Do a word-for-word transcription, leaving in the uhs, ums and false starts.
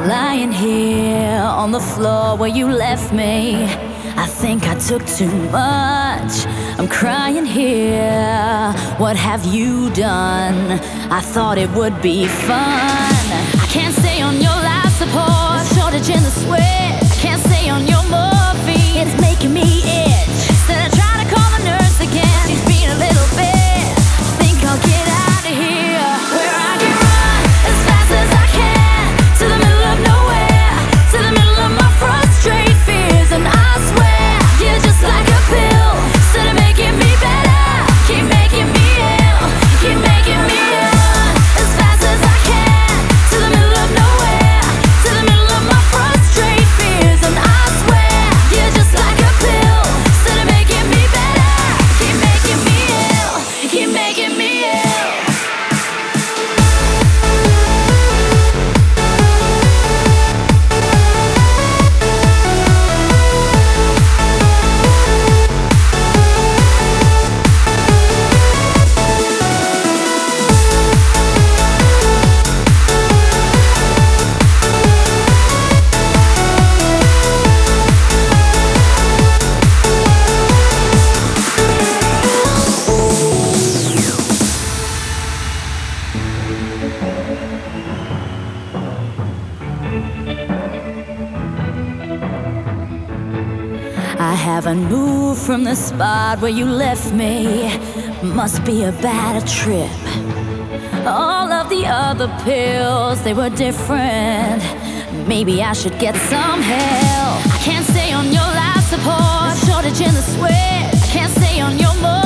Lying here on the floor where you left me, I think I took too much. I'm crying here. What have you done? I thought it would be fun. I can't stay on your life support, shortage in the sweat. I can't stay on your morphine, it's making me itch. Said I try to call the nurse again, she's being a little bit. Think I'll get out of here, where I can run as fast as I can, to the middle of nowhere, to the middle of my frustrated fears. And I swear, you're just like a pill, instead of making me better, keep making me ill, keep making me run as fast as I can, to the middle of nowhere, to the middle of my frustrated fears. And I swear, you're just like a pill, instead of making me better, keep making me ill, keep making me ill. I haven't moved from the spot where you left me. Must be a bad trip. All of the other pills, they were different. Maybe I should get some help. I can't stay on your life support, shortage in the sweat. I can't stay on your more.